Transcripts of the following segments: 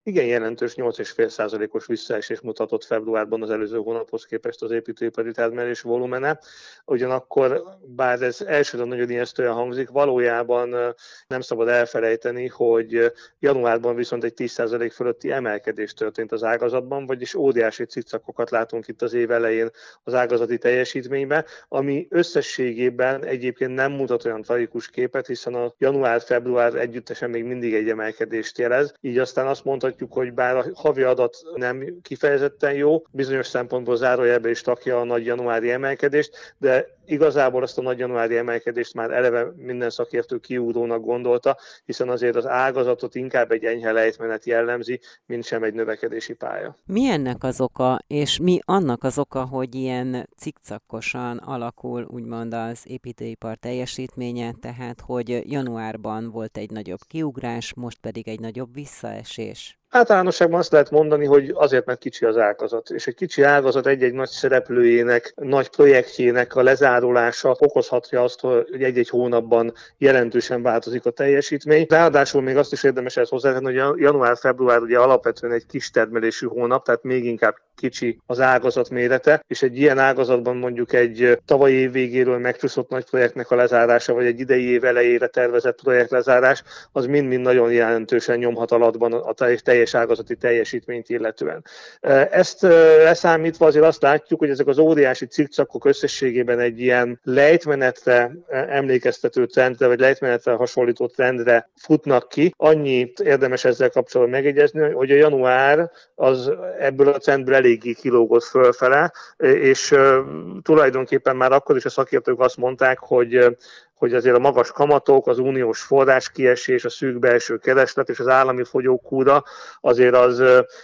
igen jelentős 8,5%-os visszaesés mutatott februárban az előző hónaphoz képest az építőipari termelés volumene. Ugyanakkor, bár ez elsőre nagyon ijesztően hangzik, valójában nem szabad elfelejteni, hogy januárban viszont egy 10% fölötti emelkedés történt az ágazatban, vagyis óriási cicakokat látunk itt az év elején az ágazati teljesítményben, ami összességében egyébként nem mutat olyan tragikus képet, hiszen a január-február együttesen még mindig egy emelkedést jelez. Így aztán azt mondhatjuk, hogy bár a havi adat nem kifejezetten jó, bizonyos szempontból zárójelbe is takja a nagy januári emelkedést, de igazából azt a nagy januári emelkedést már eleve minden szakértő kiúrónak gondolta, hiszen azért az ágazatot inkább egy enyhe lejtmenet jellemzi, mint sem egy növekedési pálya. Mi ennek az oka, és mi annak az oka, hogy ilyen cikcakosan alakul úgymond az építőipar teljesítménye, tehát hogy januárban volt egy nagyobb kiugrás, most pedig egy nagyobb visszaesés? Általánosságban azt lehet mondani, hogy azért, mert kicsi az ágazat, és egy kicsi ágazat egy-egy nagy szereplőjének, nagy projektjének a lezárulása okozhatja azt, hogy egy-egy hónapban jelentősen változik a teljesítmény. Ráadásul még azt is érdemes ezt hozzátenni, hogy január-február ugye alapvetően egy kis termelésű hónap, tehát még inkább kicsi az ágazat mérete, és egy ilyen ágazatban mondjuk egy tavalyi év végéről megcsúszott nagy projektnek a lezárása, vagy egy idei év elejére tervezett projektlezárás, az mind-mind nagyon jelentősen nyomhat alatban a teljes ágazati teljesítményt illetően. Ezt leszámítva azért azt látjuk, hogy ezek az óriási cikcakok összességében egy ilyen lejtmenetre emlékeztető trendre, vagy lejtmenetre hasonlító trendre futnak ki. Annyit érdemes ezzel kapcsolatban megjegyezni, hogy a január az ebből a trendből eléggé kilógott fölfele, és tulajdonképpen már akkor is a szakértők azt mondták, hogy azért a magas kamatok, az uniós forráskiesés, a szűk belső kereslet és az állami fogyókúra azért az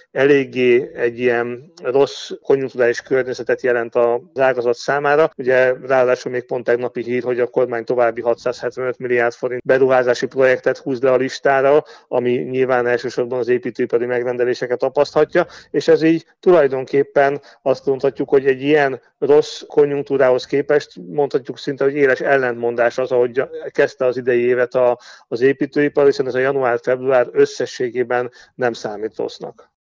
eléggé egy ilyen rossz konjunkturális környezetet jelent az ágazat számára. Ugye ráadásul még pont tegnapi hír, hogy a kormány további 675 milliárd forint beruházási projektet húz le a listára, ami nyilván elsősorban az építőipari megrendeléseket tapaszthatja, és ez így tulajdonképpen azt mondhatjuk, hogy egy ilyen rossz konjunktúrához képest mondhatjuk szinte, hogy éles ellentmondás az, ahogy kezdte az idei évet az építőipar, hiszen ez a január-február összességében nem számít rossznak.